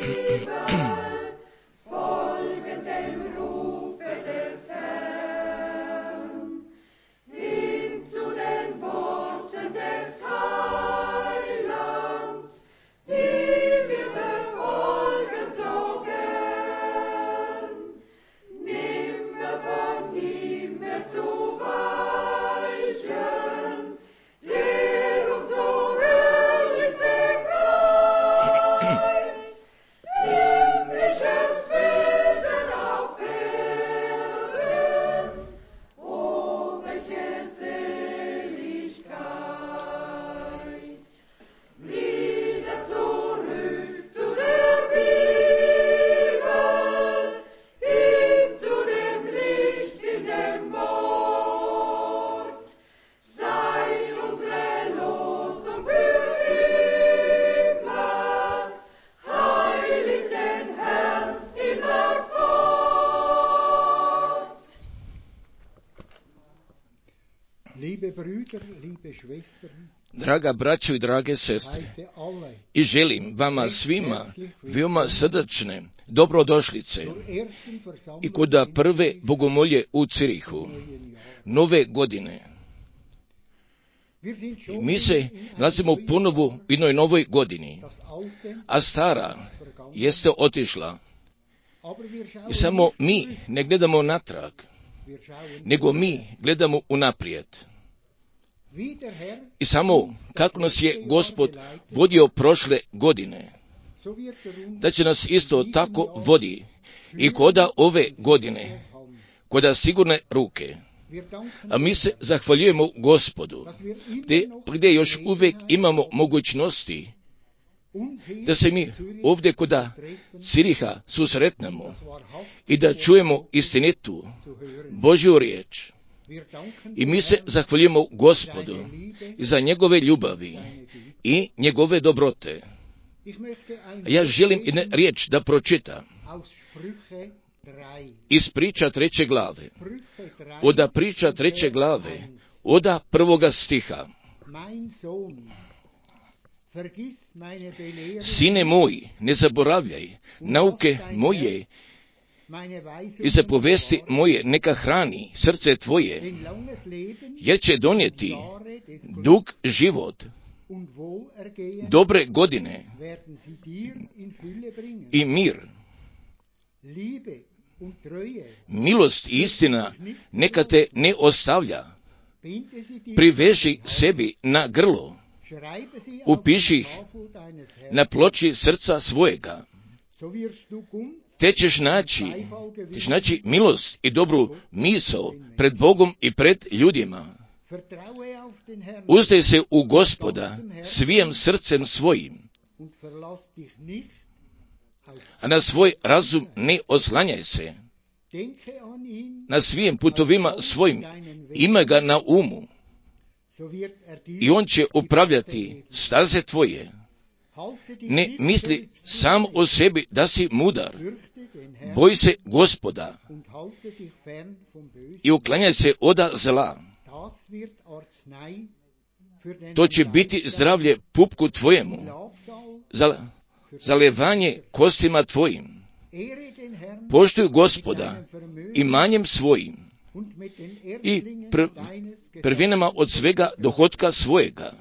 Draga braćo i drage sestre, i želim vama svima veoma srdačne dobrodošlice i kod prve bogomolje u Cirihu, nove godine. Mi se nalazimo ponovo u jednoj novoj godini, a stara jeste otišla. I samo mi ne gledamo natrag, nego mi gledamo unaprijed. I samo kako nas je Gospod vodio prošle godine, da će nas isto tako vodi i koda ove godine, koda sigurne ruke. A mi se zahvaljujemo Gospodu, gdje još uvijek imamo mogućnosti da se mi ovdje koda Ciriha susretnemo i da čujemo istinitu Božju riječ. I mi se zahvaljujemo Gospodu za njegove ljubavi i njegove dobrote. Ja želim jednu riječ da pročitam iz priča 3. glave. Oda priča 3. glave, oda 1. stiha. Sine moj, ne zaboravljaj nauke moje i zapovesti moje neka hrani srce tvoje, jer će donijeti dug život, dobre godine i mir. Milost i istina neka te ne ostavlja. Priveži sebi na grlo, upiši ih na ploči srca svojega. Te ćeš naći milost i dobru misao pred Bogom i pred ljudima. Uzdaj se u Gospoda svijim srcem svojim, a na svoj razum ne oslanjaj se. Na svim putovima svojim ima ga na umu i on će upravljati staze tvoje. Ne misli sam o sebi da si mudar, boj se Gospoda i uklanjaj se oda zla. To će biti zdravlje pupku tvojemu, zalevanje kostima tvojim. Poštuj Gospoda imanjem svojim i prvinama od svega dohotka svojega.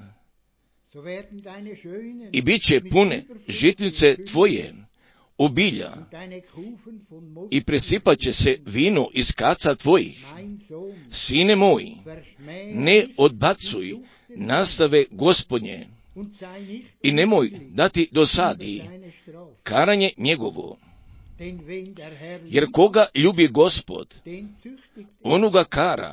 I bit će pune žitnice tvoje obilja i presipat će se vino iz kaca tvojih. Sine moj, ne odbacuj nastave Gospodnje i nemoj da ti dosadi karanje njegovo. Jer koga ljubi Gospod, onu ga kara,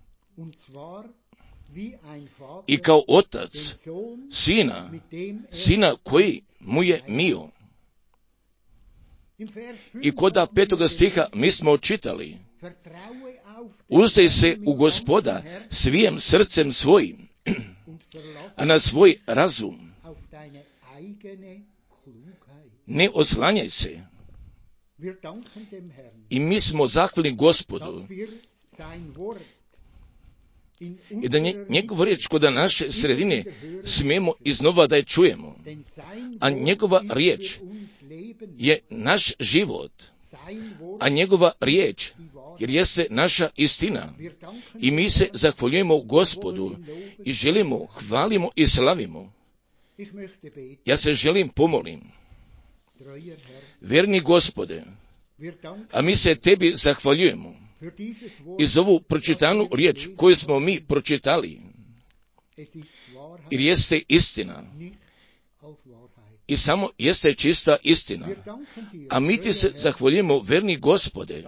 i kao otac sina koji mu je mio. I koda 5. stiha mi smo čitali: uzdaj se u Gospoda svijim srcem svojim, a na svoj razum ne oslanjaj se. I mi smo zahvalni Gospodu i da njegova riječ kod naše sredine smijemo iznova da je čujemo. A njegova riječ je naš život, a njegova riječ jer jeste naša istina. I mi se zahvaljujemo Gospodu i želimo, hvalimo i slavimo. Ja se želim pomolim. Verni Gospode, a mi se tebi zahvaljujemo i za ovu pročitanu riječ koju smo mi pročitali, jer jeste istina i samo jeste čista istina. A mi ti se zahvaljujemo, verni Gospode,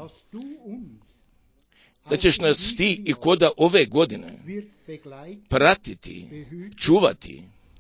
da ćeš nas ti i koda ove godine pratiti, čuvati,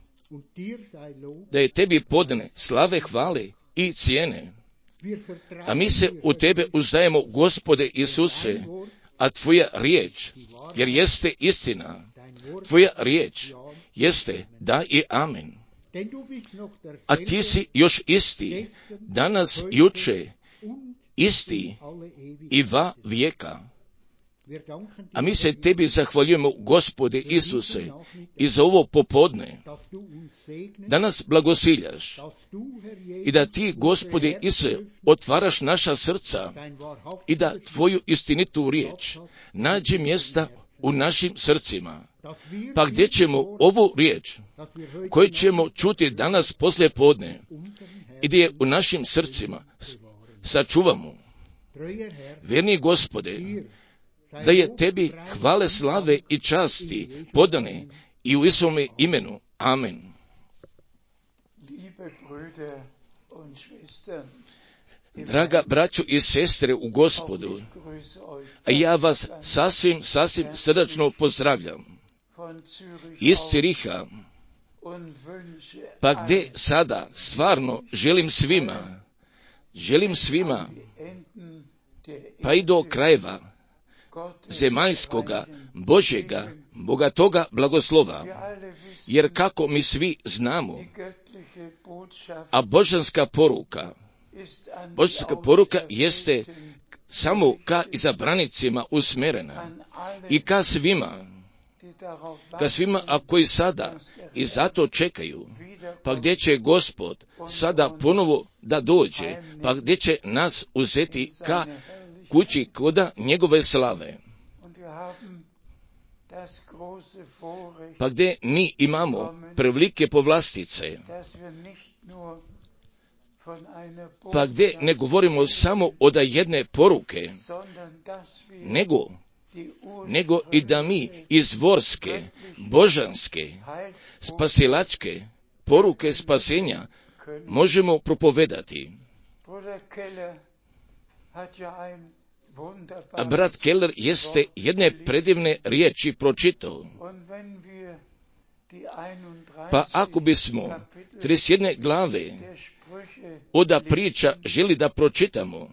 da je tebi podane slave, hvale i cijene. A mi se u tebe uzdajemo, Gospode Isuse, a tvoja riječ, jer jeste istina, tvoja riječ jeste da i amen. A ti si još isti, danas, juče, isti i va vijeka. A mi se tebi zahvaljujemo, Gospode Isuse, i za ovo popodne, da nas blagosiljaš i da ti, Gospode Isuse, otvaraš naša srca i da tvoju istinitu riječ nađe mjesta u našim srcima. Pa gdje ćemo ovu riječ koju ćemo čuti danas poslije podne i gdje je u našim srcima sačuvamo. Verni Gospode, da je tebi hvale, slave i časti podane i u Isome imenu. Amen. Draga braćo i sestre u Gospodu, a ja vas sasvim srdačno pozdravljam iz Ciriha, pa gdje sada stvarno želim svima, pa i do krajeva zemaljskoga, Božjega, bogatoga blagoslova, jer kako mi svi znamo, a božanska poruka jeste samo ka izabranicima usmjerena i ka svima, a koji sada i zato čekaju, pa gdje će Gospod sada ponovo da dođe, pa gdje će nas uzeti ka kući koda njegove slave. Pa gdje mi imamo prevelike povlastice, pa gdje ne govorimo samo od jedne poruke, nego i da mi izvorske, božanske, spasilačke poruke spasenja možemo propovedati. A brat Keller jeste jedne predivne riječi pročitao. Pa ako bismo 31 glave oda priča želi da pročitamo,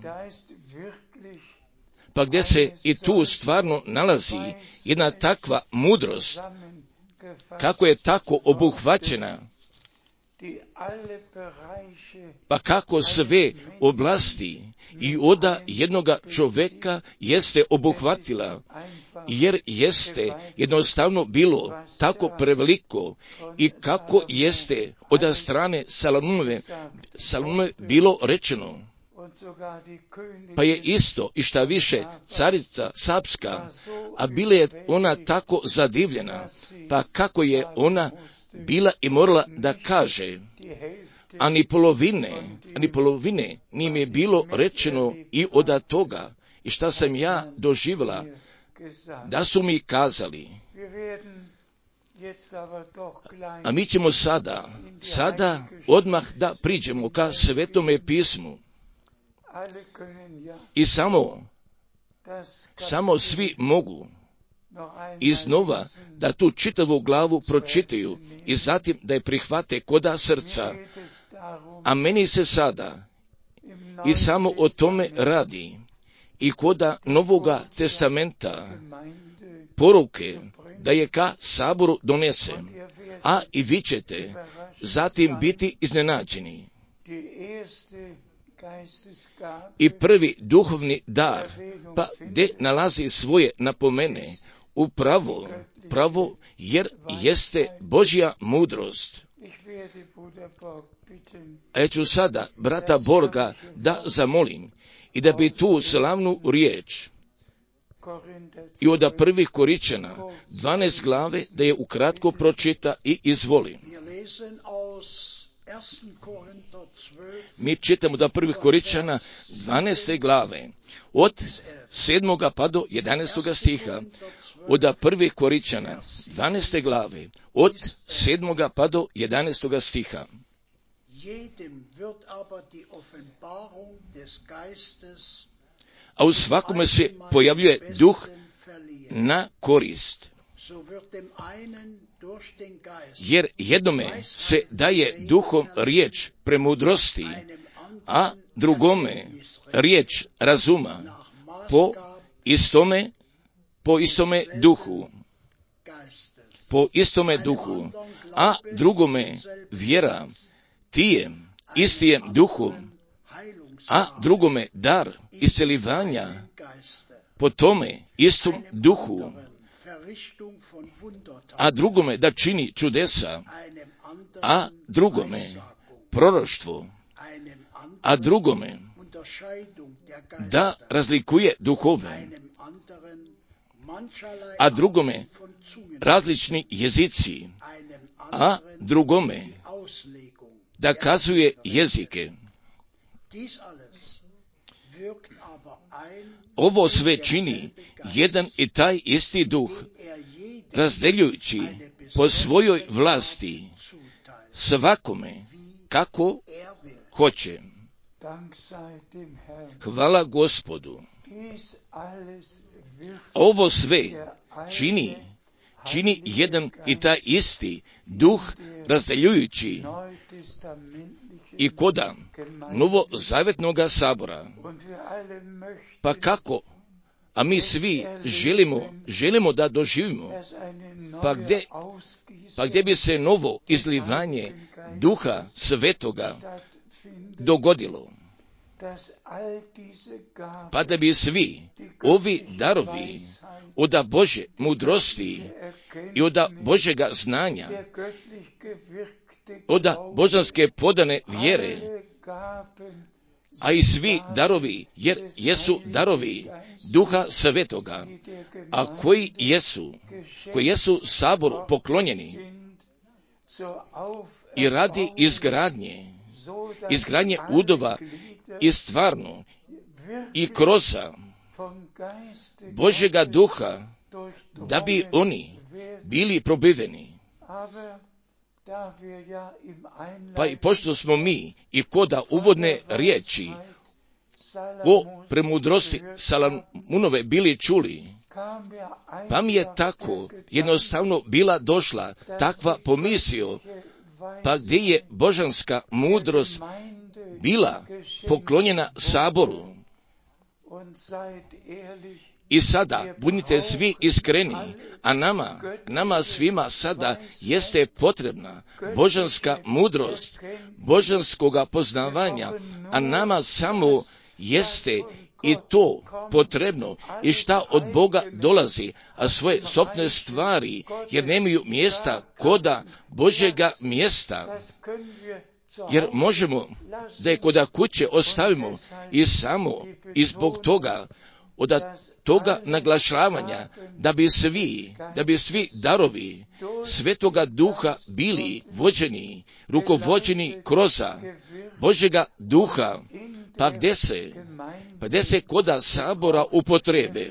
pa gdje se i tu stvarno nalazi jedna takva mudrost, kako je tako obuhvaćena, pa kako sve oblasti i oda jednoga čovjeka jeste obuhvatila, jer jeste jednostavno bilo tako preveliko i kako jeste od strane Salome bilo rečeno. Pa je isto i šta više carica Sapska, a bila je ona tako zadivljena, pa kako je ona bila i morala da kaže, a ni polovine nim je bilo rečeno i od toga, i šta sam ja doživjela, da su mi kazali. A mi ćemo sada odmah da priđemo ka Svetome pismu. I samo svi mogu iznova da tu čitavu glavu pročitaju i zatim da je prihvate koda srca. A meni se sada i samo o tome radi i koda Novoga testamenta poruke da je ka saboru donese, a i vi ćete zatim biti iznenađeni. I prvi duhovni dar, pa gdje nalazi svoje napomene u pravo, jer jeste Božja mudrost. A ja ću sada brata Borga da zamolim i da bi tu slavnu riječ i od 1. Koričana 12 glave da je ukratko pročita i izvoli. Mi čitamo da 1. Koričana 12. glave od 7. pa do 11. stiha. Od 1. Koričana 12. glave od 7. pa do 11. stiha. A u svakome se pojavljuje duh na korist. Jer jednome se daje duhom riječ premudrosti, a drugome riječ razuma po istome duhu, a drugome vjera tijem istijem duhu, a drugome dar iscelivanja po tome istom duhu, a drugome da čini čudesa, a drugome proroštvo, a drugome da razlikuje duhove, a drugome različni jezici, a drugome da kazuje jezike. Ovo sve čini jedan i taj isti duh, razdeljujući po svojoj vlasti svakome kako hoće. Hvala Gospodu. Ovo sve čini jedan i taj isti duh, razdeljujući i koda novozavjetnoga sabora. Pa kako? A mi svi želimo da doživimo. Pa gdje bi se novo izlivanje duha svetoga dogodilo? Pa da bi svi ovi darovi od Božje mudrosti i od Božjega znanja, od božanske podane vjere, a i svi darovi, jer jesu darovi duha svetoga, a koji jesu saboru poklonjeni i radi izgradnje udova i stvarno i kroz Božjega duha, da bi oni bili probiveni. Pa i pošto smo mi i koda uvodne riječi o premudrosti Salamunove bili čuli, pa mi je tako jednostavno bila došla takva pomisao, pa gdje je božanska mudrost bila poklonjena saboru. I sada budite svi iskreni, a nama svima sada jeste potrebna božanska mudrost, božanskoga poznavanja, a nama samo jeste i to potrebno i šta od Boga dolazi, a svoje sopne stvari, jer nemaju mjesta koda Božjega mjesta. Jer možemo da je koda kuće ostavimo i samo i zbog toga, od toga naglašavanja, da bi svi darovi Svetoga Duha bili vođeni, rukovođeni kroz Božjega Duha, pa gdje se koda sabora upotrebe.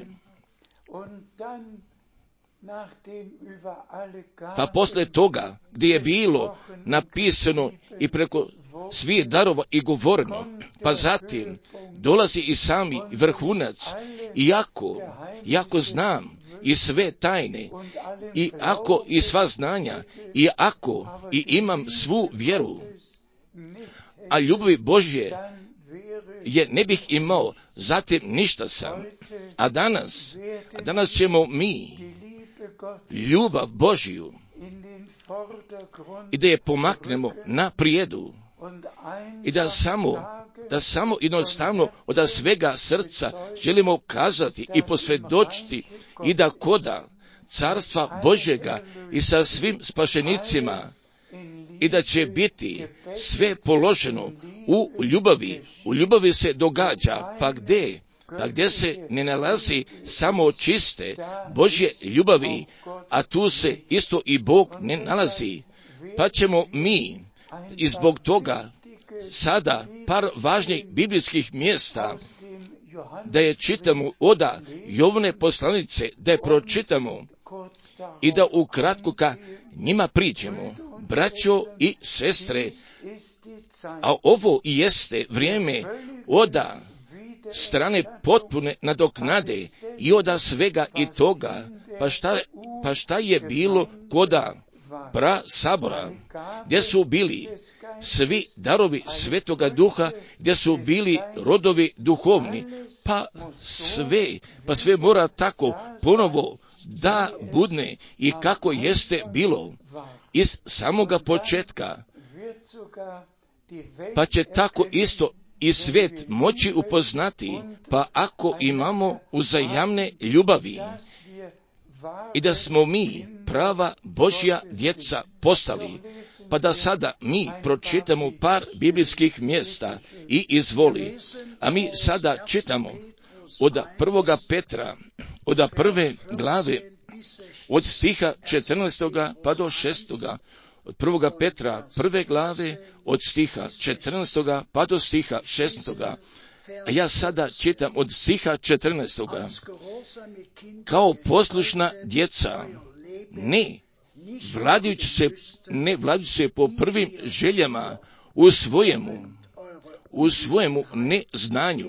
Pa posle toga, gdje je bilo napisano i preko svih darova i govoreno, pa zatim dolazi i sami vrhunac, iako znam i sve tajne, i ako i sva znanja, i ako i imam svu vjeru, a ljubavi Božje je ne bih imao, zatim ništa sam. A danas ćemo mi ljubav Božju i da je pomaknemo na prijedu i da samo jednostavno od svega srca želimo kazati i posvjedočiti i da koda carstva Božjega i sa svim spašenicima i da će biti sve položeno u ljubavi. U ljubavi se događa, pa gdje se ne nalazi samo čiste Božje ljubavi, a tu se isto i Bog ne nalazi. Pa ćemo mi i zbog toga sada par važnih biblijskih mjesta da je čitamo od Jovane poslanice, da je pročitamo i da ukratko ka njima priđemo. Braćo i sestre, a ovo i jeste vrijeme od strane potpune nadoknade i od svega i toga. Pa šta je bilo koda sabora, gdje su bili svi darovi Svetoga Duha, gdje su bili rodovi duhovni, pa sve mora tako ponovo da budne i kako jeste bilo iz samoga početka, pa će tako isto i svijet moći upoznati, pa ako imamo uzajamne ljubavi i da smo mi prava Božja djeca postali, pa da sada mi pročitamo par biblijskih mjesta i izvoli. A mi sada čitamo od 1. Petra, od 1. glave, od stiha 14. pa do 6. Od 1. Petra, 1. glave, od stiha 14. pa do stiha 16. A ja sada čitam od stiha 14. Kao poslušna djeca, ne vladajući se po prvim željama u svojemu neznanju.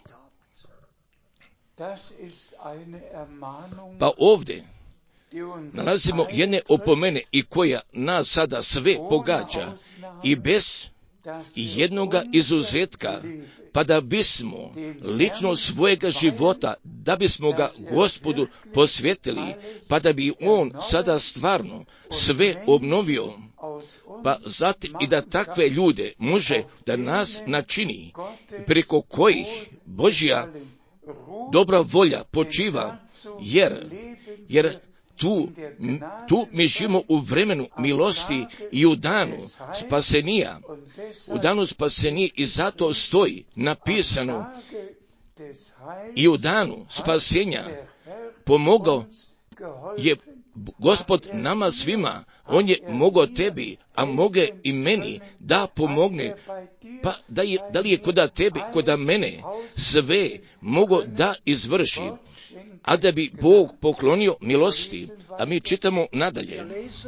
Pa ovdje nalazimo jedne opomene i koja nas sada sve pogađa i bez jednoga izuzetka, pa da bismo lično svojega života, da bismo ga Gospodu posvetili, pa da bi on sada stvarno sve obnovio, pa zatim i da takve ljude može da nas načini, preko kojih Božja dobra volja počiva, jer tu mi živimo u vremenu milosti i u danu spasenija. U danu spasenija i zato stoji napisano i u danu spasenja pomogao je Gospod nama svima. On je mogao tebi, a moge i meni da pomogne. Pa da li je koda tebi, koda mene sve mogo da izvrši, a da bi Bog poklonio milosti. A mi čitamo nadalje.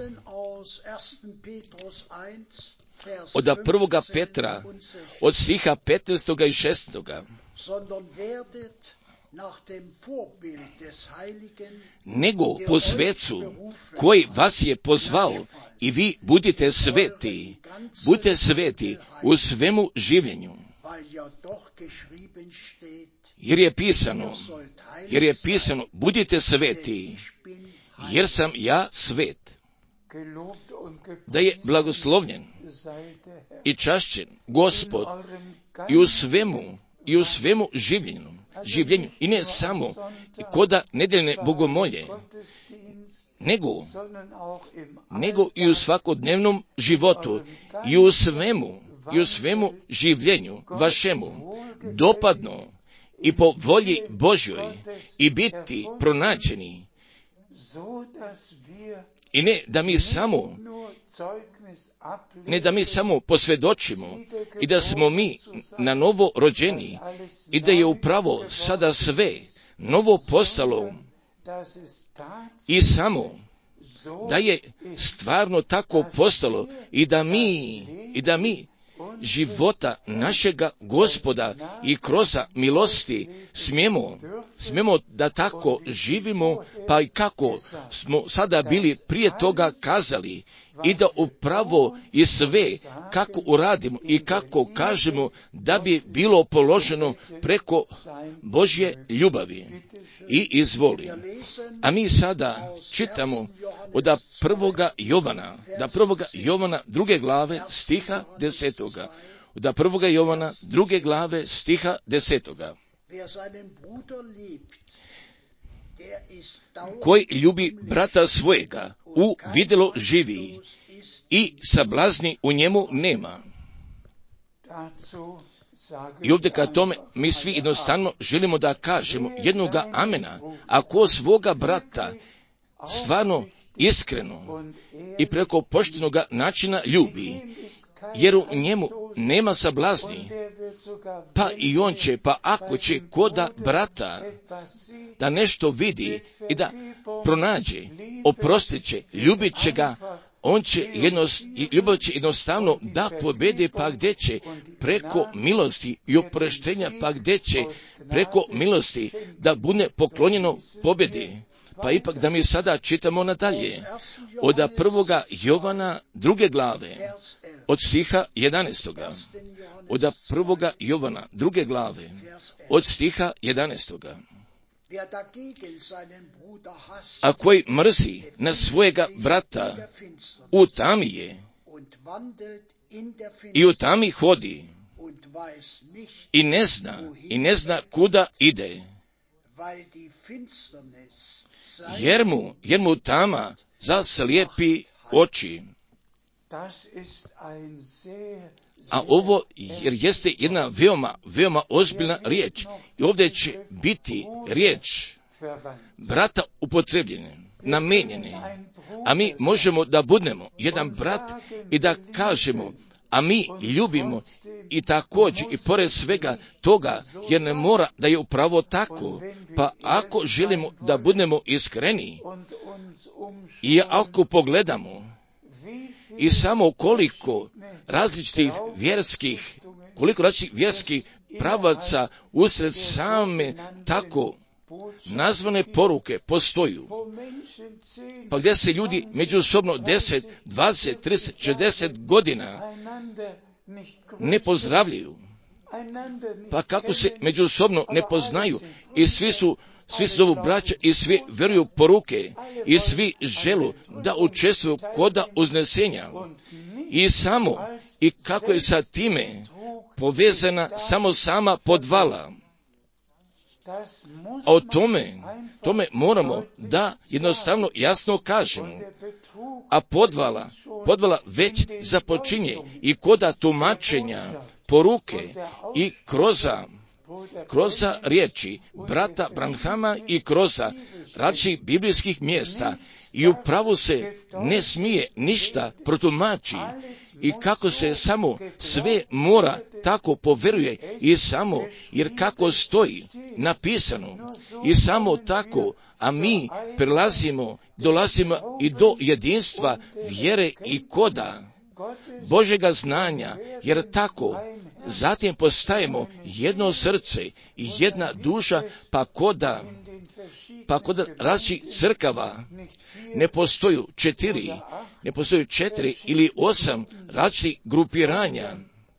Od 1. Petra, od stiha 15. i 16. Nego po svecu koji vas je pozvao i vi budite sveti u svemu življenju. Jer je pisano budite sveti, jer sam ja svet. Da je blagoslovljen i čašćen Gospod i u svemu življenju i ne samo koda nedeljne bogomolje, nego i u svakodnevnom životu i u svemu življenju vašemu dopadno i po volji Božjoj i biti pronađeni. I ne da mi samo posvjedočimo i da smo mi na novo rođeni i da je upravo sada sve novo postalo i samo da je stvarno tako postalo i da mi života našega Gospoda i kroz milosti smijemo da tako živimo, pa i kako smo sada bili prije toga kazali, i da upravo i sve kako uradimo i kako kažemo da bi bilo položeno preko Božje ljubavi. I izvoli. A mi sada čitamo od 1. Jovana, da 1. Jovana 2. glave stiha 10. Od 1. Jovana 2. glave stiha 10. koji ljubi brata svojega, u vidjelo živi i sablazni u njemu nema. I ovdje kad tome mi svi jednostavno želimo da kažemo jednoga amena, ako svoga brata stvarno, iskreno i preko poštenoga načina ljubi, jer u njemu nema sablazni, pa i on će, pa ako će koda brata da nešto vidi i da pronađe, oprostit će, ljubit će ga, on će ljubav će jednostavno da pobedi, pa gdje će preko milosti i oproštenja, pa gdje će preko milosti da bude poklonjeno pobjedi. Pa ipak da mi sada čitamo nadalje, od 1. Jovana 2. glave, od stiha 11. Od 1. Jovana 2. glave, od stiha 11. A koji mrzi na svojega brata, u tami je i u tami hodi i ne zna kuda ide, jer mu tama zaslijepi oči. A ovo jeste jedna veoma ozbiljna riječ. I ovdje će biti riječ brata upotrebljene, namijenjene. A mi možemo da budemo jedan brat i da kažemo, a mi ljubimo i također i pored svega toga, jer ne mora da je upravo tako. Pa ako želimo da budemo iskreni i ako pogledamo i samo koliko različitih vjerskih pravaca usred same tako nazvane poruke postoju, pa gdje se ljudi međusobno 10, 20, 30, 60 godina ne pozdravljaju, pa kako se međusobno ne poznaju i svi su zovu braća i svi vjeruju poruke i svi želu da učestvuju koda uznesenja i kako je sa time povezana samo sama podvala. A o tome moramo da jednostavno jasno kažemo. A podvala već započinje i koda tumačenja poruke i kroz riječi brata Branhama i kroz različitih biblijskih mjesta. I upravo se ne smije ništa protumači i kako se samo sve mora tako poveruje i samo jer kako stoji napisano i samo tako, a mi dolazimo i do jedinstva vjere i koda Božjega znanja, jer tako zatim postajemo jedno srce i jedna duša, pa koda različitih crkava ne postoji 4 ili 8 različitih grupiranja,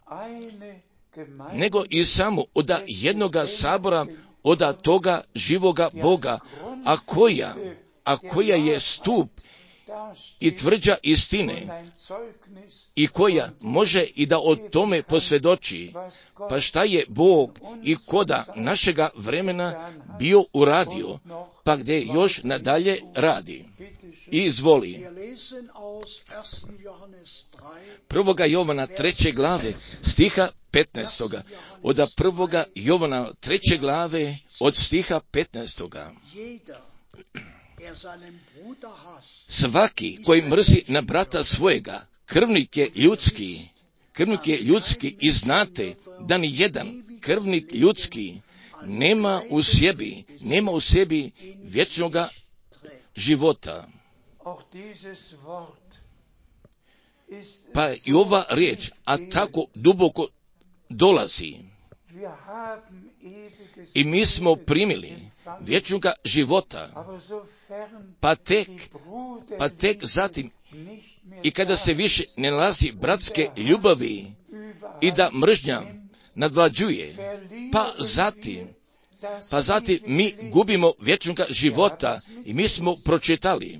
nego i samo od jednoga sabora, od toga živoga Boga, a koja je stup i tvrđa istine i koja može i da o tome posvjedoči. Pa šta je Bog i koda našega vremena bio uradio, pa gdje još nadalje radi. I izvoli. 1. Jovana 3. glave stiha 15. Od 1. Jovana 3. glave od stiha 15. Svaki koji mrzi na brata svojega, krvnik je ljudski i znate da ni jedan krvnik ljudski nema u sebi vječnoga života. Pa i ova riječ, a tako duboko dolazi. I mi smo primili vječnoga života, pa tek zatim, i kada se više ne nalazi bratske ljubavi i da mržnja nadvlađuje, pa zatim mi gubimo vječnoga života i mi smo pročitali.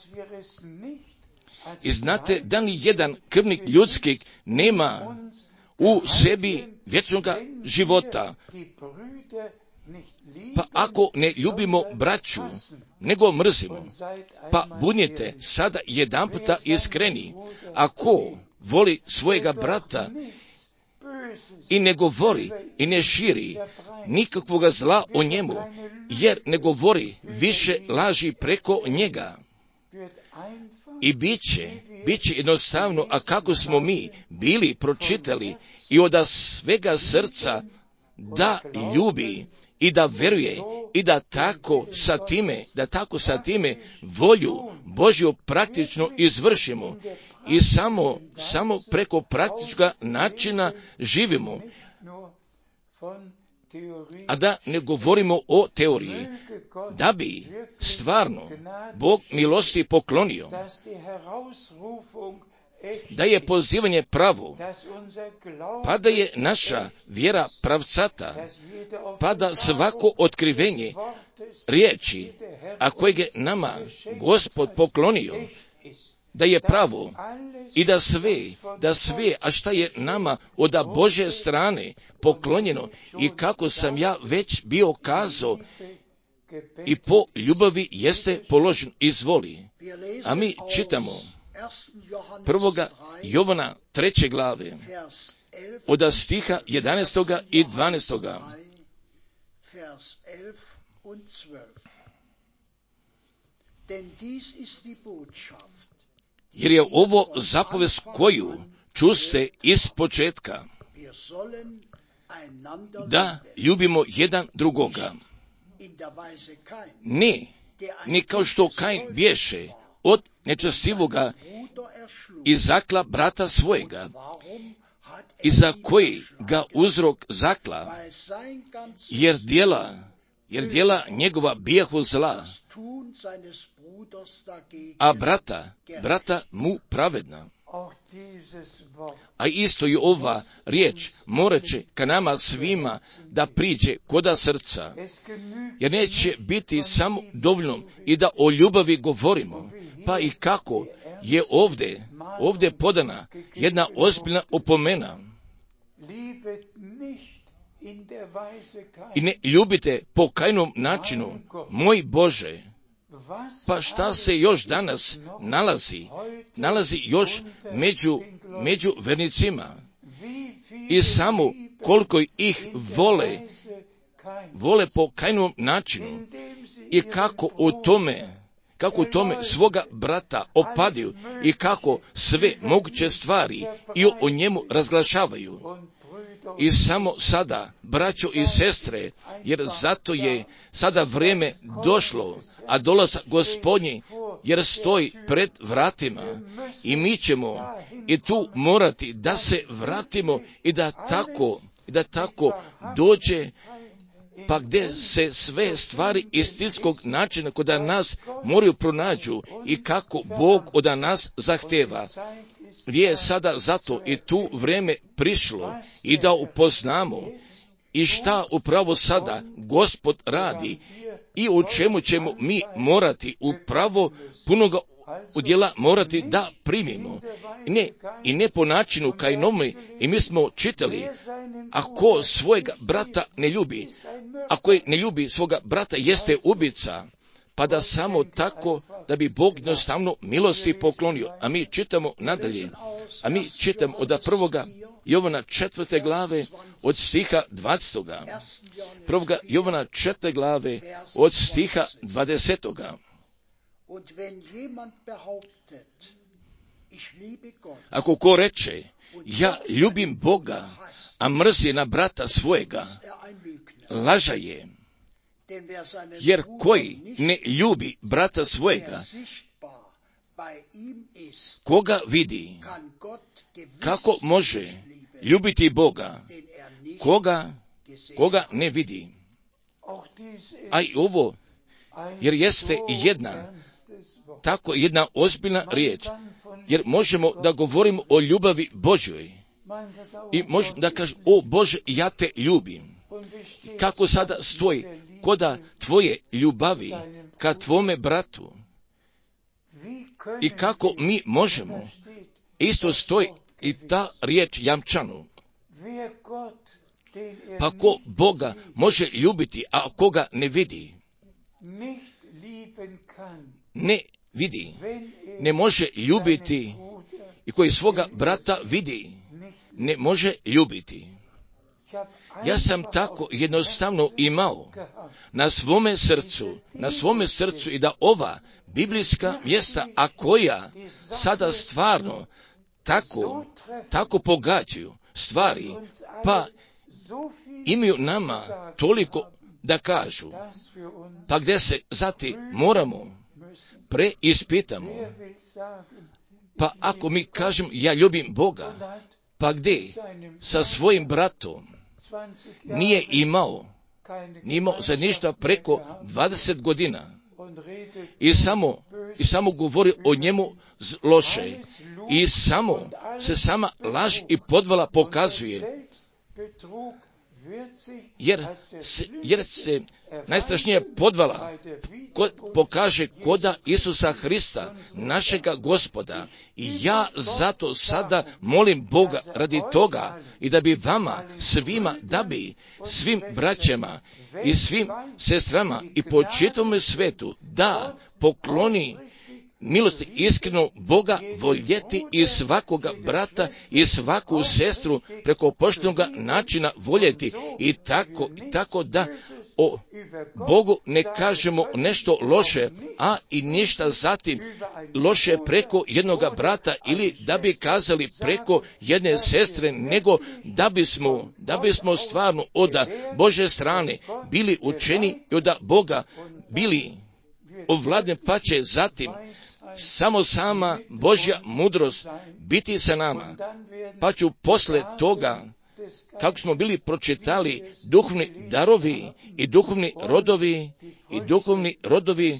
I znate da ni jedan krvnik ljudski nema u sebi vječnoga života. Pa ako ne ljubimo braću, nego mrzimo, pa budite sada jedanputa iskreni. Ako voli svojega brata i ne govori i ne širi nikakvoga zla o njemu, jer ne govori više laži preko njega. I bit će jednostavno, a kako smo mi bili pročitali i od svega srca da ljubi i da veruje i da tako sa time volju Božju praktično izvršimo i samo preko praktičnog načina živimo, a da ne govorimo o teoriji, da bi stvarno Bog milosti poklonio, da je pozivanje pravo, pa da je naša vjera pravcata, pa da svako otkrivenje riječi, a kojeg je nama Gospod poklonio, da je pravo i da sve, a šta je nama od Božje strane poklonjeno i kako sam ja već bio kazao, i po ljubavi jeste položen, izvoli. A mi čitamo 1. Jovana 3. glave od stiha 11. i 12. Jer je ovo zapovest koju čuste iz početka, da ljubimo jedan drugoga. Ne kao što Kain bješe od nečestivoga i zakla brata svojega, i za koji ga uzrok zakla, jer djela njegova bijahu zla, a brata mu pravedna. A isto i ova riječ morat će ka nama svima da priđe koda srca, jer neće biti samo dovoljno i da o ljubavi govorimo, pa i kako je ovdje podana jedna ozbiljna opomena. I ne ljubite po Kainom načinu, moj Bože. Pa šta se još danas nalazi još među vernicima, i samo koliko ih vole po Kainovom načinu, i kako u tome svoga brata opadaju i kako sve moguće stvari i o njemu razglašavaju. I samo sada, braćo i sestre, jer zato je sada vrijeme došlo, a dolazak Gospodnji, jer stoji pred vratima, i mi ćemo i tu morati da se vratimo i da tako dođe, pa gdje se sve stvari istinskog načina kod nas moraju pronađu i kako Bog od nas zahteva. Gdje je sada zato i tu vrijeme prišlo i da upoznamo i šta upravo sada Gospod radi i u čemu ćemo mi morati upravo punoga udjela morati da primimo. I ne po načinu Kainome, i mi smo čitali, ako svojega brata ne ljubi, ako ne ljubi svoga brata, jeste ubica, pa da samo tako da bi Bog jednostavno milosti poklonio. A mi čitamo nadalje, od 1. Jovana 4. glave od stiha 20. 1. Jovana 4. glave od stiha 20. Ako ko reče, ja ljubim Boga, a mrzi na brata svojega, laža je. Jer koji ne ljubi brata svojega, koga vidi, kako može ljubiti Boga, koga ne vidi. A i ovo, jer jeste jedna ozbiljna riječ, jer možemo da govorimo o ljubavi Božjoj i možemo da kažemo, o Bože, ja te ljubim. Kako sada stoji koda tvoje ljubavi ka tvome bratu, i kako mi možemo, isto stoji i ta riječ jamčanu. Pa ko Boga može ljubiti, a koga ne vidi? Ne vidi, ne može ljubiti, i koji svoga brata vidi, ne može ljubiti. Ja sam tako jednostavno imao na svome srcu i da ova biblijska mjesta, a koja sada stvarno tako pogađaju stvari, pa imaju nama toliko da kažu, pa gdje se zatim moramo preispitamo. Pa ako mi kažem ja ljubim Boga, pa gdje sa svojim bratom nije imao za ništa preko 20 godina i samo govori o njemu loše i samo se sama laž i podvala pokazuje, jer se najstrašnija podvala pokaže koda Isusa Hrista, našega Gospoda. I ja zato sada molim Boga radi toga i da bi vama svima, da bi svim braćama i svim sestrama i po čitavom svetu da pokloni milosti iskreno Boga voljeti i svakoga brata i svaku sestru preko poštenoga načina voljeti i tako da o Bogu ne kažemo nešto loše, a i ništa zatim loše preko jednoga brata ili da bi kazali preko jedne sestre, nego da bismo stvarno od Božje strane bili učeni i od Boga bili ovladne, pa će zatim samo sama Božja mudrost biti sa nama, pa ću posle toga, kako smo bili pročitali, duhovni darovi i duhovni rodovi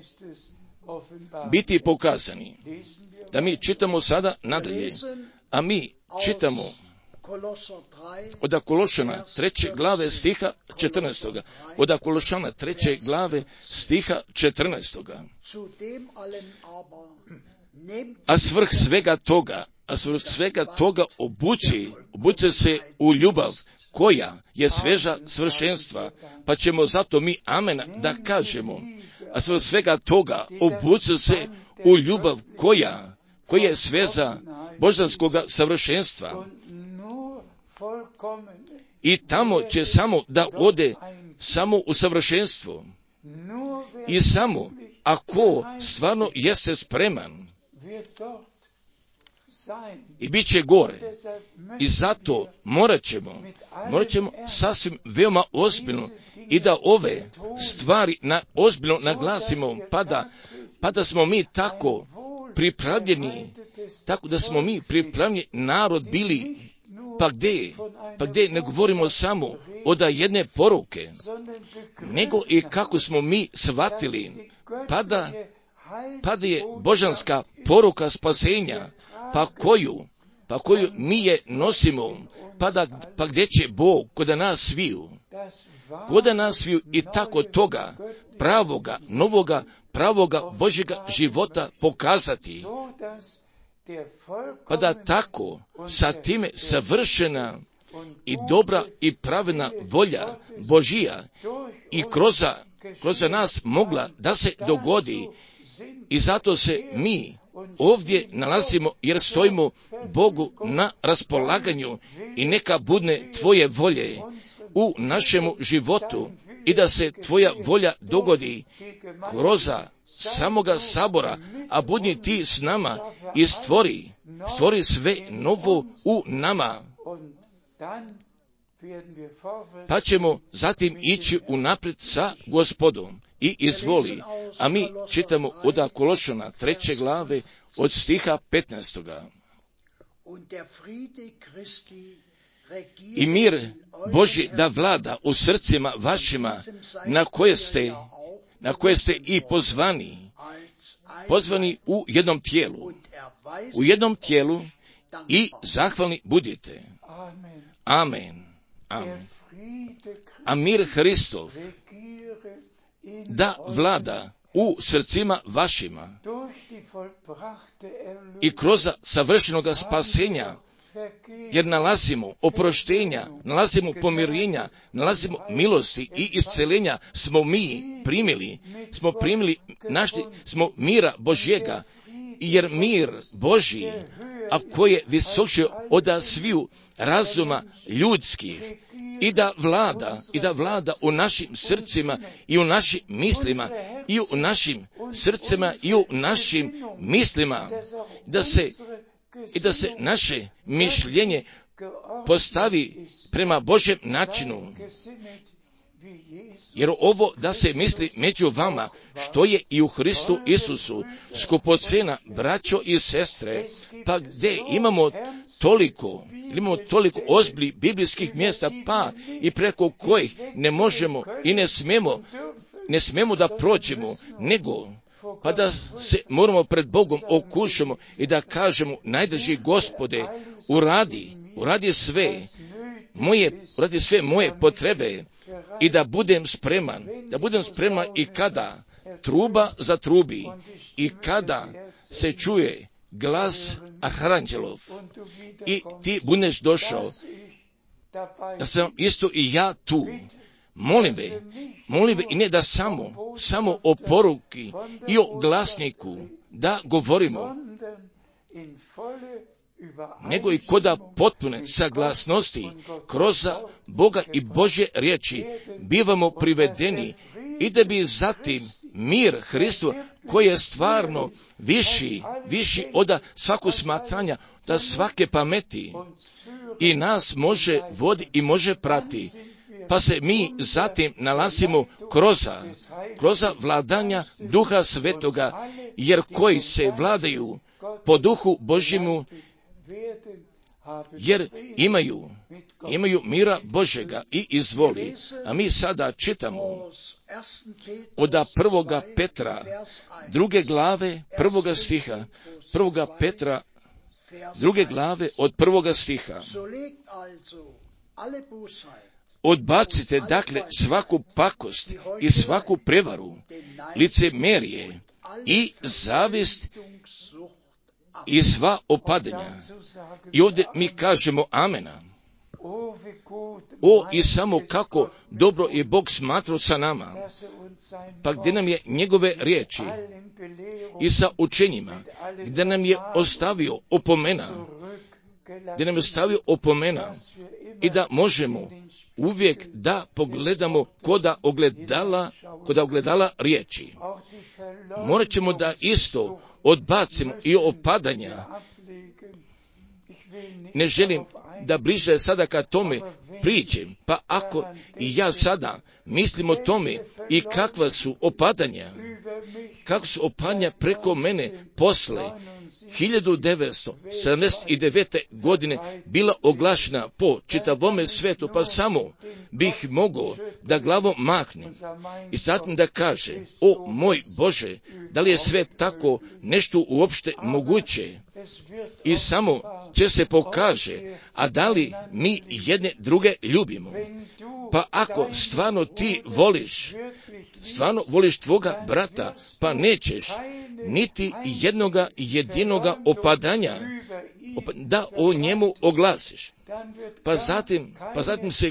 biti pokazani. Da mi čitamo sada nadalje, a mi čitamo od Kološana 3. glave stiha 14. Od Kološana 3. glave stiha 14. A svrh svega toga obuci se u ljubav, koja je sveža svršenstva, pa ćemo zato mi amen da kažemo. A svrh svega toga obuci se u ljubav, koja je sveza božanskoga savršenstva. I tamo će samo da ode samo u savršenstvo. I samo ako stvarno jeste spreman i bit će gore. I zato morat ćemo sasvim veoma ozbiljno i da ove stvari ozbiljno naglasimo, pa da smo mi tako pripravljeni, tako da smo mi pripravljeni narod bili. Pa gdje ne govorimo samo od jedne poruke, nego i kako smo mi shvatili, pa da je božanska poruka spasenja, pa koju mi je nosimo, pa gdje će Bog kod nas sviju i tako toga pravoga Božjega života pokazati, pa da tako sa time savršena i dobra i pravedna volja Božija i kroz nas mogla da se dogodi. I zato se mi ovdje nalazimo jer stojimo Bogu na raspolaganju i neka budne tvoje volje u našemu životu i da se tvoja volja dogodi kroz samoga sabora, a budni ti s nama i stvori sve novo u nama. Pa ćemo zatim ići unaprijed sa Gospodom i izvoli. A mi čitamo od Kološana 3. glave od stiha 15. I mir Božji da vlada u srcima vašima, na koje ste i pozvani u jednom tijelu i zahvalni budite. Amen. A mir Hristov da vlada u srcima vašima i kroz savršenoga spasenja jer nalazimo oproštenja, nalazimo pomirenja, nalazimo milosti i isceljenja smo primili, našli smo mira Božjega, jer mir Božji, a koji je visoči od sviju razuma ljudskih, i da vlada u našim srcima i u našim mislima, i u našim srcima i u našim mislima, da se naše mišljenje postavi prema Božjem načinu. Jer ovo da se misli među vama, što je i u Hristu Isusu, skupocena, braćo i sestre, pa gdje imamo toliko ozbiljnih biblijskih mjesta, pa i preko kojih ne možemo i ne smemo da prođemo, nego pa da se moramo pred Bogom okušamo i da kažemo: najdrži Gospode, uradi sve moje potrebe, i da budem spreman i kada truba zatrubi i kada se čuje glas arhanđelov i ti budeš došao, da sam isto i ja tu. Molim me i ne da samo o poruki i o glasniku da govorimo, nego i koda potpune saglasnosti kroz Boga i Božje riječi bivamo privedeni, i da bi zatim mir Hristu, koji je stvarno viši od svakog smatranja, da svake pameti, i nas može vodi i može prati, pa se mi zatim nalazimo kroz vladanja Duha Svetoga, jer koji se vladaju po Duhu Božjemu, jer imaju mira Božjega i izvoli. A mi sada čitamo od 1. Petra, 2. glave, 1. stiha, 1. Petra, 2. glave od 1. stiha. Odbacite dakle svaku pakost i svaku prevaru, licemerje i zavist i sva opadanja. I ovdje mi kažemo amena. I samo kako dobro je Bog smatrao sa nama, pa gdje nam je njegove riječi i sa učenjima, gdje nam je ostavio opomena, i da možemo uvijek da pogledamo koda ogledala riječi. Morat ćemo da isto odbacimo i opadanja. Ne želim da bliže sada ka tome priđem, pa ako i ja sada mislim o tome i kakva su opadanja preko mene posle 1979. godine bila oglašena po čitavome svetu, pa samo bih mogao da glavom mahnem i zatim da kaže: o moj Bože, da li je sve tako nešto uopšte moguće? I samo će se pokaže, a da li mi jedne druge ljubimo? Pa ako stvarno ti voliš tvoga brata, pa nećeš niti jednoga jedinoga opadanja da o njemu oglasiš. Pa zatim se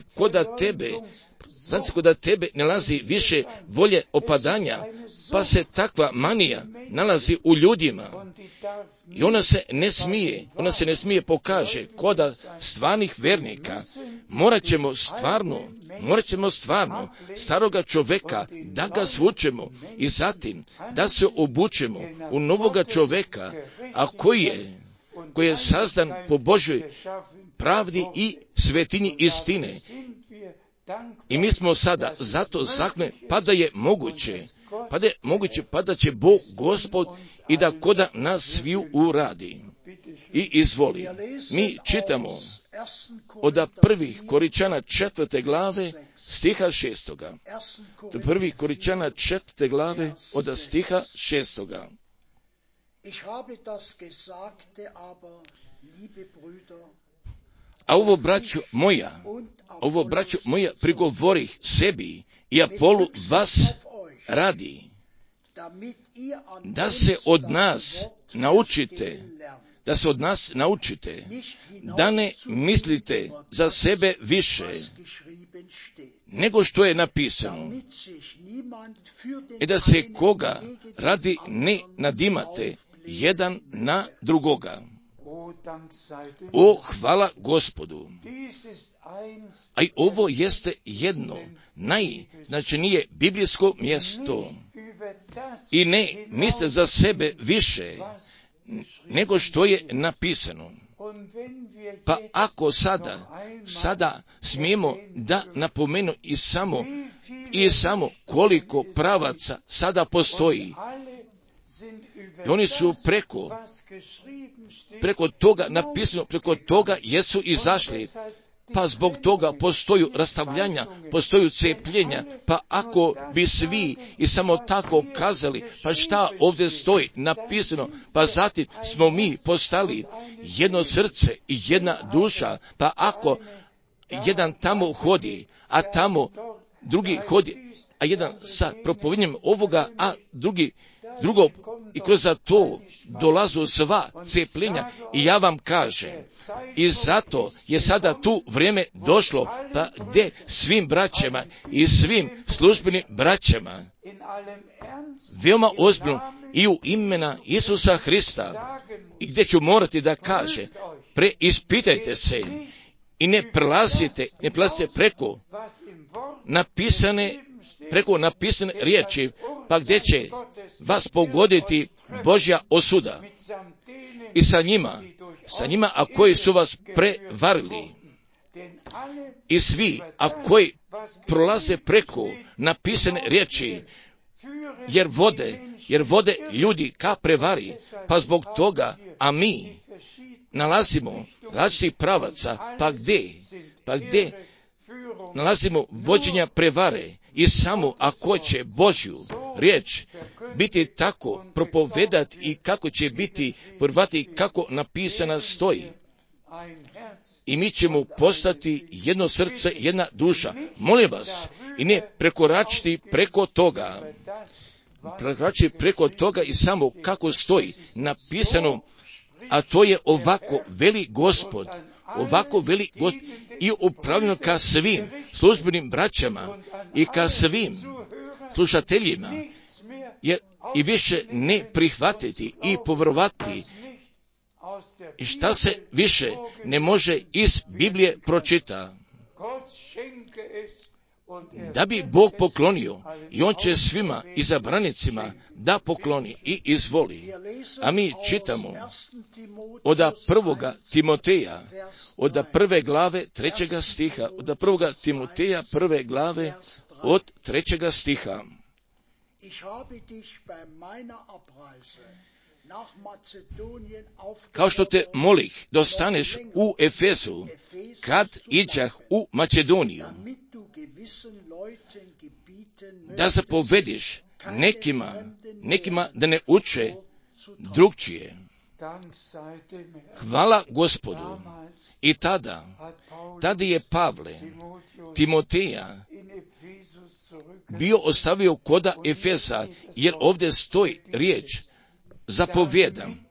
kod tebe nalazi više volje opadanja, pa se takva manija nalazi u ljudima. I ona se ne smije pokaže kod stvarnih vernika. Morat ćemo stvarno staroga čoveka da ga svučemo i zatim da se obučemo u novoga čoveka, a koji je sazdan po Božoj pravdi i svetinji istine. I mi smo sada zato zahvalni, pa da je moguće, pa da će Bog Gospod i da koda nas sviju uradi. I izvoli. Mi čitamo od 1. Koričana 4. glave stiha 6. 1. Koričana 4. glave od stiha 6. A ovo, braćo moja, prigovorih sebi i Apolu vas radi, da se od nas naučite da se od nas naučite, da ne mislite za sebe više nego što je napisano, i da se koga radi ne nadimate jedan na drugoga. O, hvala Gospodu! A i ovo jeste jedno najznačajnije biblijsko mjesto. I ne mislite za sebe više nego što je napisano. Pa ako sada smijemo da napomenu i samo koliko pravaca sada postoji. I oni su preko toga napisano, preko toga jesu izašli. Pa zbog toga postoju rastavljanja, postoju cepljenja. Pa ako bi svi i samo tako kazali, pa šta ovdje stoji napisano, pa zatim smo mi postali jedno srce i jedna duša. Pa ako jedan tamo hodi, a tamo drugi hodi, a jedan sa propovednjem ovoga, a drugo, i kroz to dolazu sva cepljenja. I ja vam kažem, i zato je sada tu vrijeme došlo, pa gdje svim braćama i svim službenim braćama veoma ozbiljno i u imena Isusa Hrista, i gdje ću morati da kaže, preispitajte se i ne prelazite preko napisane riječi, pa gdje će vas pogoditi Božja osuda. I sa njima, a koji su vas prevarili. I svi, a koji prolaze preko napisane riječi, jer vode ljudi ka prevari, pa zbog toga, a mi nalazimo različitih pravaca, pa gdje nalazimo vođenja prevare. I samo ako će Božju riječ biti tako propovedati i kako će biti prvati kako napisana stoji. I mi ćemo postati jedno srce, jedna duša. Molim vas, i ne prekoračiti preko toga i samo kako stoji napisano, a to je ovako veli Gospod, i upravljeno ka svim službenim braćama i ka svim slušateljima, jer i više ne prihvatiti i povjerovati i šta se više ne može iz Biblije pročita. Da bi Bog poklonio, i On će svima izabranicima da pokloni i izvoli. A mi čitamo od prvoga Timoteja, od prve glave 3. stiha, od prvoga Timoteja 1. glave od 3. stiha. Kao što te molih da ostaneš u Efesu, kad iđah u Makedoniju, da zapovediš nekima da ne uče drugčije. Hvala Gospodu. I tada je Pavle Timoteja bio ostavio koda Efesa, jer ovdje stoji riječ, zapovjedam,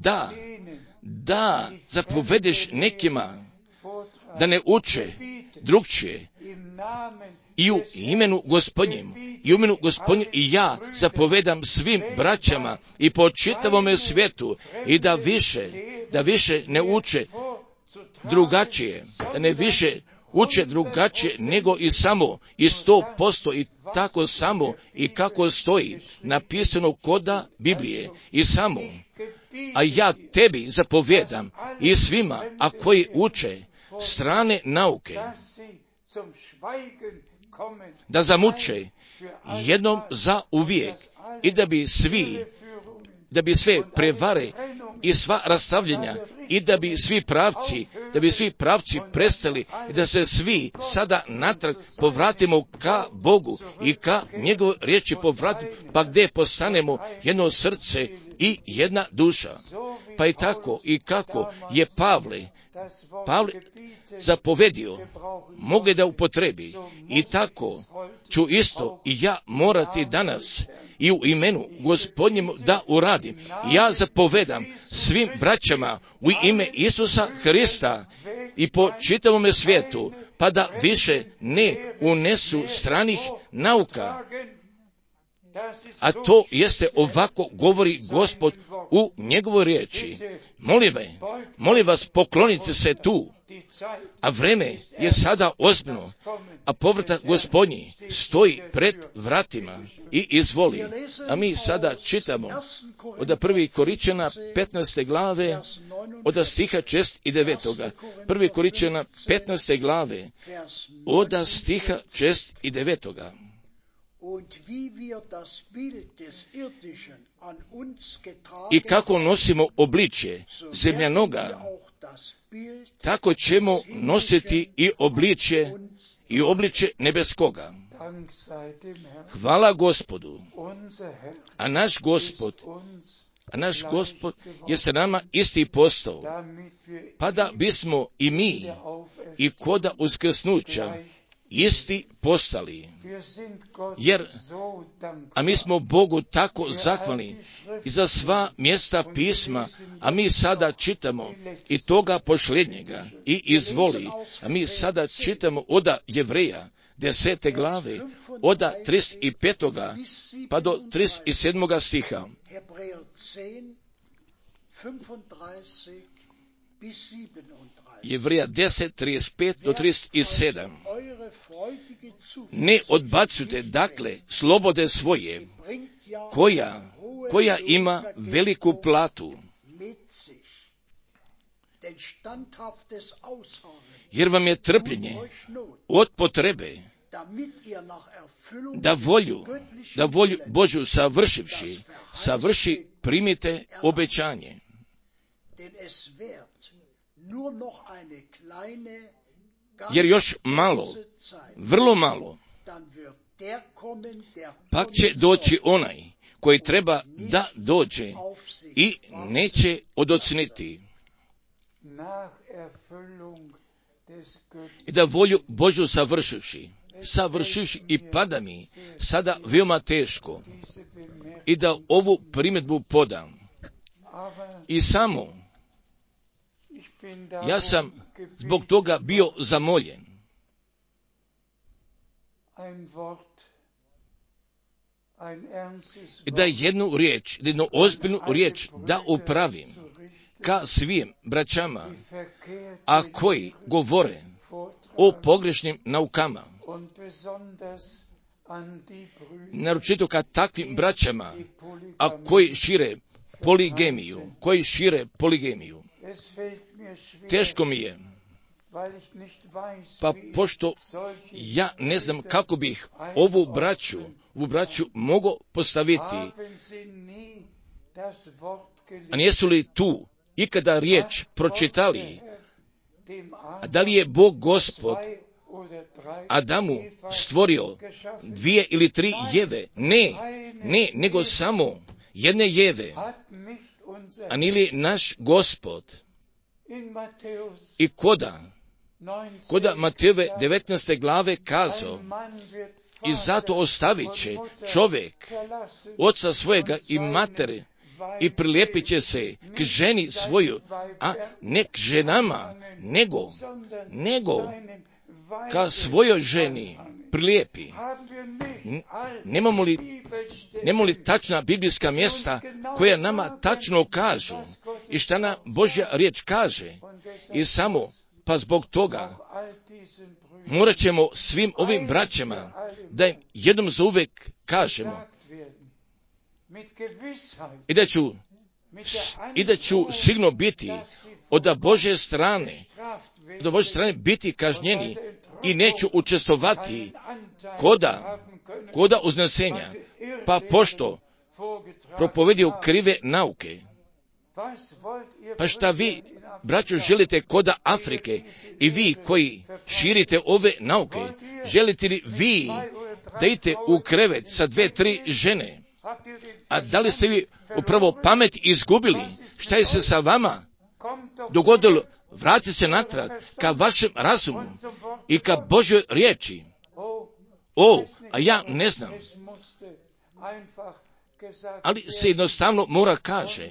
da zapovedeš nekima da ne uče drugčije, i u imenu Gospodnjem, i ja zapovedam svim braćama i po čitavome svijetu, i da više ne uče drugačije, da ne više uče drugačije nego i samo i 100% i tako samo i kako stoji napisano koda Biblije i samo. A ja tebi zapovedam i svima, a koji uče strane nauke, da zamuče jednom za uvijek, i da bi sve prevare i sva rastavljenja, i da bi svi pravci prestali, i da se svi sada natrag povratimo ka Bogu i ka njegovoj riječi povratimo, pa gdje postanemo jedno srce i jedna duša. Pa i tako i kako je Pavle zapovedio, mogu da upotrebi, i tako ću isto i ja morati danas i u imenu Gospodnjemu da uradim. Ja zapovedam svim braćama u ime Isusa Hrista i po čitavome svijetu, pa da više ne unesu stranih nauka. A to jeste ovako govori Gospod u njegovoj riječi. Molim vas, poklonite se tu. A vreme je sada ozbiljno, a povratak Gospodnji stoji pred vratima i izvoli. A mi sada čitamo od 1. Korinćana 15. glave, od stiha 6 i 9. 1. Korinćana 15. glave, od stiha 6 i 9. I kako nosimo obličje zemljanoga, tako ćemo nositi i obličje nebeskoga. Hvala Gospodu. A naš Gospod je sa nama isti postao, pa da bismo i mi i koda uskrsnuća isti postali. A mi smo Bogu tako zahvalni i za sva mjesta pisma, a mi sada čitamo i toga posljednjega i izvoli. A mi sada čitamo od Jevreja 10. glave, od 35. pa do 37. stiha. Jevreja 10, 35 do 37. Ne odbacujte dakle slobode svoje, koja ima veliku platu, jer vam je trpljenje od potrebe, da volju Božju savrši primite obećanje. Jer još malo, vrlo malo, pak će doći onaj koji treba da dođe i neće odocniti. I da volju Božju savršivši i pada mi sada veoma teško i da ovu primjedbu podam. I samo ja sam zbog toga bio zamoljen da jednu ozbiljnu riječ da upravim ka svim braćama, a koji govore o pogrešnim naukama, naročito ka takvim braćama, a koji šire poligemiju. Teško mi je, pa pošto ja ne znam kako bih ovu braću mogao postaviti, a nisu li tu ikada riječ pročitali, a da li je Bog Gospod Adamu stvorio 2 ili 3 jeve? Ne, nego samo jedne jeve. A nije li naš Gospod i koda Matejove 19. glave kazao, i zato ostavit će čovjek oca svojega i matere i prilijepit će se k ženi svoju, a ne k ženama, nego ka svojoj ženi prilijepi. Nemamo li tačna biblijska mjesta koja nama tačno kažu i šta nam Božja riječ kaže? I samo, pa zbog toga morat ćemo svim ovim braćama da im jednom za uvijek kažemo i da ću sigurno biti od Božje strane biti kažnjeni i neću učestvovati koda uznesenja, pa pošto propovedio krive nauke. Pa šta vi, braćo, želite koda Afrike i vi koji širite ove nauke, želite li vi da idete u krevet sa 2-3 žene? A da li ste vi upravo pamet izgubili? Šta je se sa vama dogodilo? Vrati se natrag ka vašem razumu i ka Božjoj riječi. A ja ne znam. Ali se jednostavno mora kaže,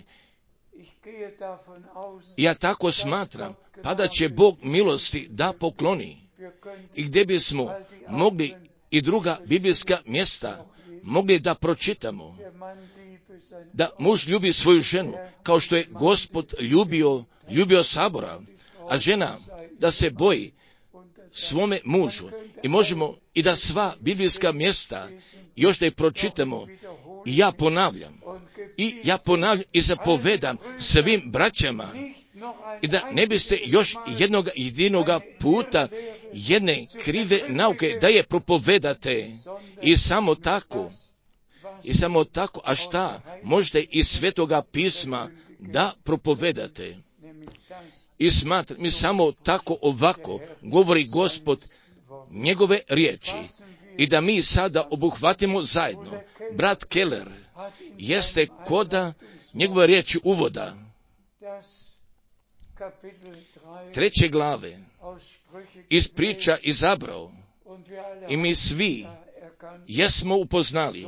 ja tako smatram, pa da će Bog milosti da pokloni. I gdje bismo mogli i druga biblijska mjesta mogli da pročitamo, da muž ljubi svoju ženu, kao što je Gospod ljubio Sabora, a žena da se boji svome mužu. I možemo i da sva biblijska mjesta još da je pročitamo. I ja ponavljam i zapovedam svim braćama, i da ne biste još jednog jedinoga puta jedne krive nauke da je propovedate. I samo tako, a šta možete iz Svetoga pisma da propovedate. I smatram, mi samo tako ovako govori Gospod njegove riječi. I da mi sada obuhvatimo zajedno. Brat Keller jeste koda njegove riječi uvoda 3. glave iz priča izabrao, i mi svi jesmo upoznali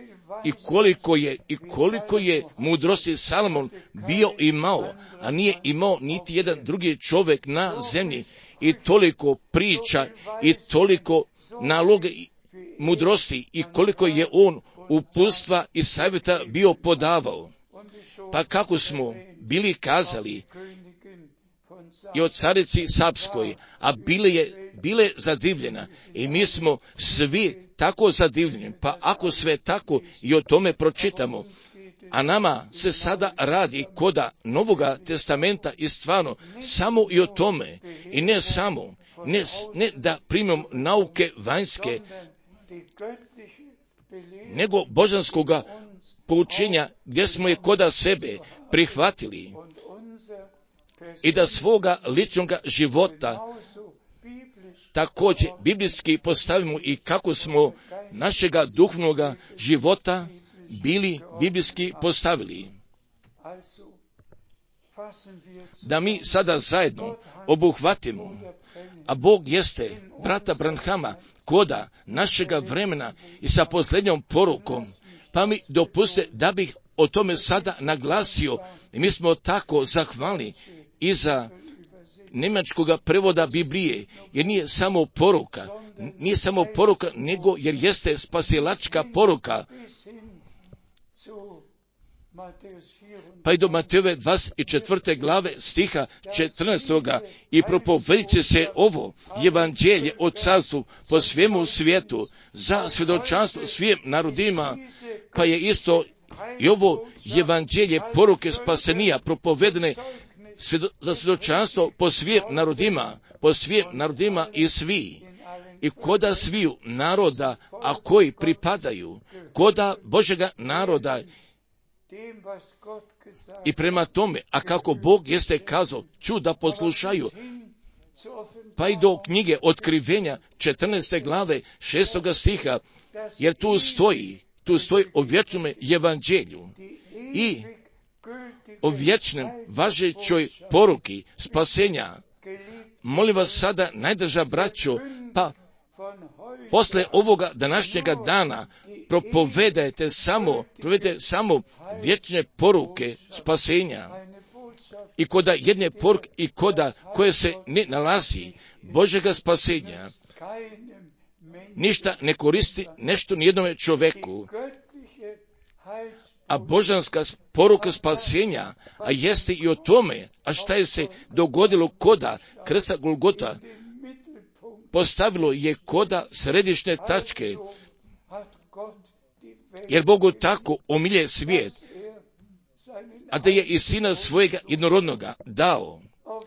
i koliko je mudrosti Salomon bio imao, a nije imao niti jedan drugi čovjek na zemlji, i toliko priča i toliko naloga mudrosti, i koliko je on uputstva i savjeta bio podavao. Pa kako smo bili kazali i o carici Sapskoj, a bile zadivljena, i mi smo svi tako zadivljeni. Pa ako sve tako i o tome pročitamo, a nama se sada radi koda Novoga testamenta i stvarno samo i o tome, i ne samo, ne da primimo nauke vanjske, nego božanskoga poučenja gdje smo je koda sebe prihvatili, i da svoga ličnoga života također biblijski postavimo, i kako smo našega duhovnoga života bili biblijski postavili. Da mi sada zajedno obuhvatimo, a Bog jeste brata Branhama koda našega vremena i sa posljednjom porukom, pa mi dopuste da bih o tome sada naglasio, i mi smo tako zahvalni i za njemačkoga prevoda Biblije, jer nije samo poruka, nego jer jeste spasilačka poruka. Pa i do Matejove 24. glave stiha 14. i propovedit će se ovo evanđelje o carstvu po svemu svijetu za svjedočanstvo svim narodima, pa je isto i ovo evanđelje poruke spasenija propovedene za svjedočanstvo po svim narodima i svi. I koda sviju naroda, a koji pripadaju koda Božega naroda, i prema tome, a kako Bog jeste kazao, ću da poslušaju, pa i do knjige Otkrivenja 14. glave 6. stiha, jer tu stoji o vječnom evanđelju i o vječnom važećoj poruki spasenja. Molim vas sada, najdraža braćo, pa posle ovoga današnjega dana propovedajte samo vječne poruke spasenja, i koda jedne poruke i koda koje se ne nalazi Božega spasenja, ništa ne koristi nešto nijednome čoveku. A božanska poruka spasenja, a jeste i o tome, a šta je se dogodilo koda krsta Golgota, postavilo je koda središnje tačke, jer Bogu tako omilje svijet, a da je i sina svojega jednorodnoga dao,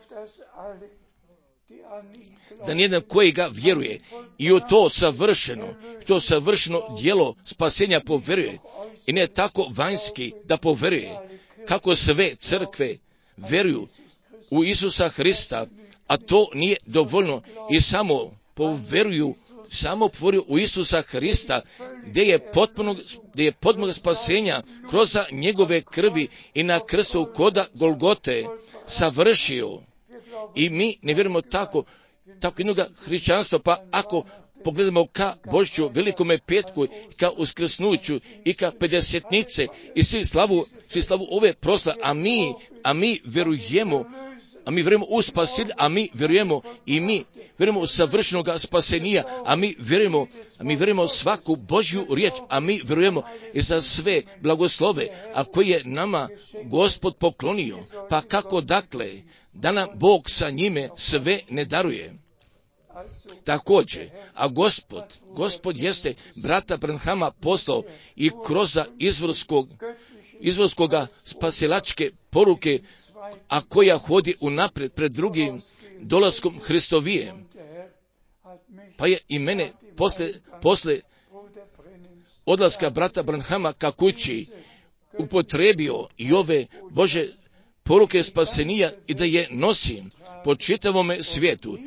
da nijedan koji ga vjeruje i u to savršeno djelo spasenja poveruje, i ne tako vanjski da poveruje, kako sve crkve vjeruju u Isusa Hrista, a to nije dovoljno, i samo poveruju u Isusa Hrista, gdje je potpuno spasenja kroz njegove krvi i na krstu koda Golgote savršio. I mi ne vjerujemo tako jednog hrišćanstva, pa ako pogledamo ka Božju velikome petku, ka uskrsnuću i ka pedesetnice i svi slavu ove proslave, a mi vjerujemo u Spasitelja, a mi vjerujemo u savršenog spasenija, a mi vjerujemo svaku Božju riječ, a mi vjerujemo i za sve blagoslove, a koje je nama Gospod poklonio. Pa kako dakle da nam Bog sa njime sve ne daruje? Također, a Gospod jeste brata Branhama poslao i kroz izvorskoga spasilačke poruke, a koja hodi unaprijed pred drugim dolaskom Hristovijem. Pa je i mene posle odlaska brata Branhama ka kući upotrebio i ove Bože poruke spasenija i da je nosim po čitavome svijetu.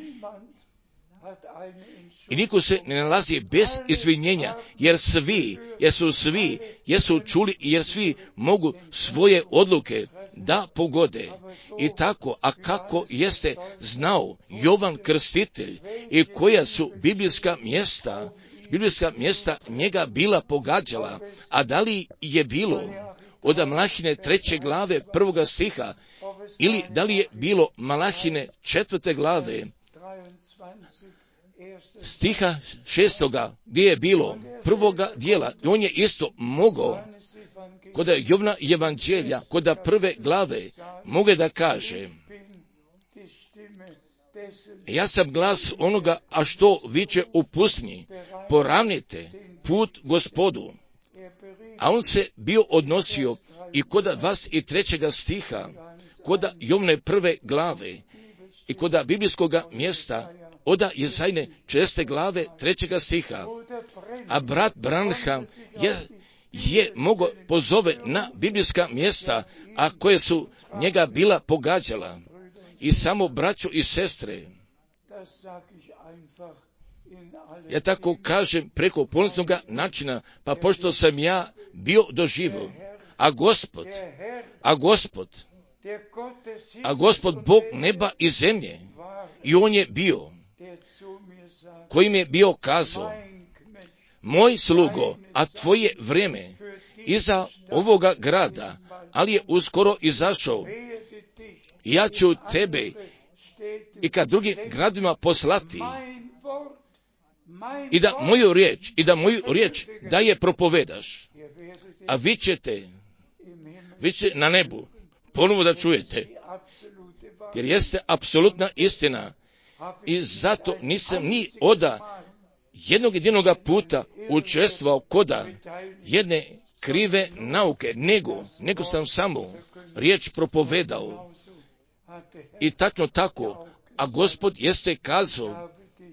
I niko se ne nalazi bez izvinjenja, jer su čuli i jer svi mogu svoje odluke da pogode. I tako, a kako jeste znao Jovan Krstitelj i koja su biblijska mjesta njega bila pogađala, a da li je bilo od Malahine 3. glave 1. stiha, ili da li je bilo Malahine 4. glave stiha 6. gdje je bilo prvoga dijela, i on je isto mogao kod Jovna evanđelja, kod 1. glave, mogu da kaže: ja sam glas onoga, a što viče u pustinji, poravnite put Gospodu. A on se bio odnosio i kod 23. stiha, kod Jovne 1. glave i kod biblijskog mjesta od Jezajne 6. glave 3. stiha. A brat Branham je mogao pozove na biblijska mjesta, a koje su njega bila pogađala. I samo braćo i sestre, ja tako kažem preko ponosnog načina, pa pošto sam ja bio doživio, a Gospod Bog neba i zemlje, i on je bio, kojim je bio kazao: moj slugo, a tvoje vrijeme iza ovoga grada, ali je uskoro izašao. Ja ću tebe i ka drugim gradima poslati, i da moju riječ da je propovedaš, a vi ćete na nebu ponovo da čujete, jer jeste apsolutna istina. I zato nisam ni oda jednog jedinoga puta učestvovao koda jedne krive nauke, nego sam samo riječ propovedao. I tačno tako, a Gospod jeste kazao: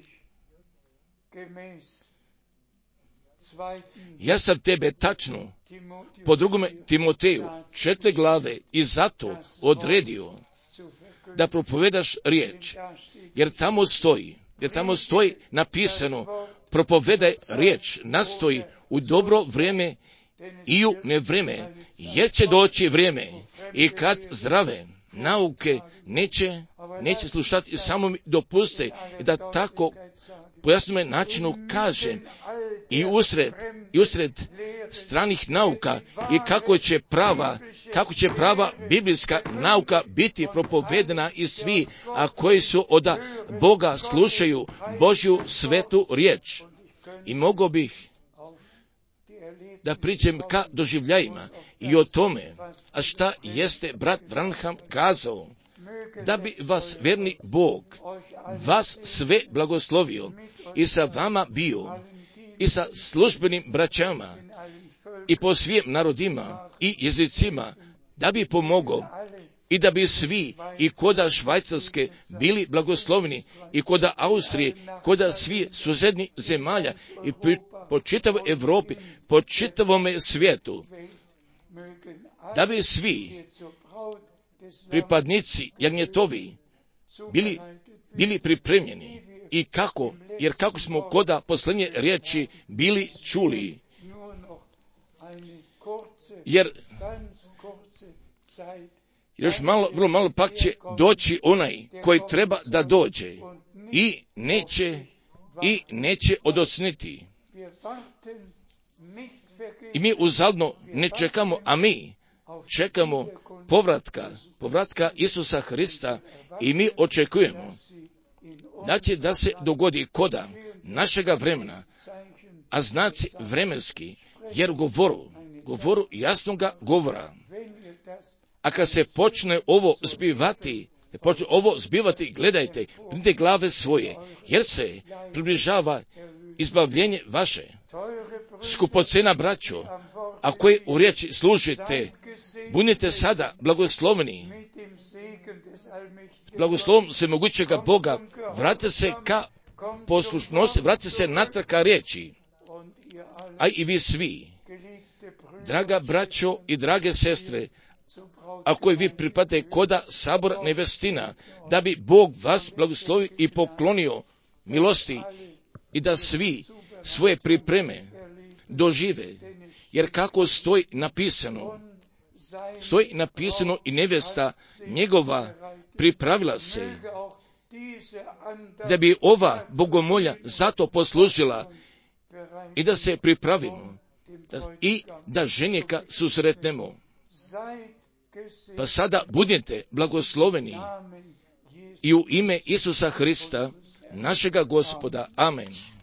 ja sam tebe tačno po 2. Timoteju 4. glave i zato odredio da propovedaš riječ, jer tamo stoji napisano: propovedaj riječ, nastoji u dobro vrijeme i u nevrijeme, jer će doći vrijeme i kad zdrave nauke neće slušati. I samo mi dopuste da tako po jasnome načinu kažem, i usred stranih nauka, i kako će prava biblijska nauka biti propovedena i svi, a koji su od Boga slušaju Božju svetu riječ. I mogao bih da pričam ka doživljajima i o tome, a šta jeste brat Branham kazao: da bi vas verni Bog vas sve blagoslovio i sa vama bio i sa službenim braćama i po svim narodima i jezicima, da bi pomogao i da bi svi i koda Švajcarske bili blagosloveni i koda Austrije, koda svi susednih zemalja i po čitavoj Europi, po čitavome svijetu, da bi svi pripadnici jagnjetovi bili pripremljeni. I kako smo koda posljednje riječi bili čuli, jer još vrlo malo pak će doći onaj koji treba da dođe i i neće odocniti. I mi uzaludno ne čekamo, a mi čekamo povratka Isusa Hrista i mi očekujemo da će da se dogodi koda našega vremena, a znaci vremenski, jer govoru jasnoga govora. A kad se počne ovo zbivati, gledajte, pridite glave svoje, jer se približava izbavljenje vaše. Skupocena braćo, a koji u riječi služite, budite sada blagosloveni. Blagoslovom svemogućega Boga, vratite se ka poslušnosti, vratite se natrag ka riječi. A i vi svi, draga braćo i drage sestre, a koji vi pripadate koda sabora nevestina, da bi Bog vas blagoslovio i poklonio milosti i da svi svoje pripreme dožive, jer kako stoji napisano i nevesta njegova pripravila se, da bi ova bogomolja zato poslužila i da se pripravimo i da ženika susretnemo. Pa sada budite blagosloveni i u ime Isusa Hrista, našega Gospoda. Amen.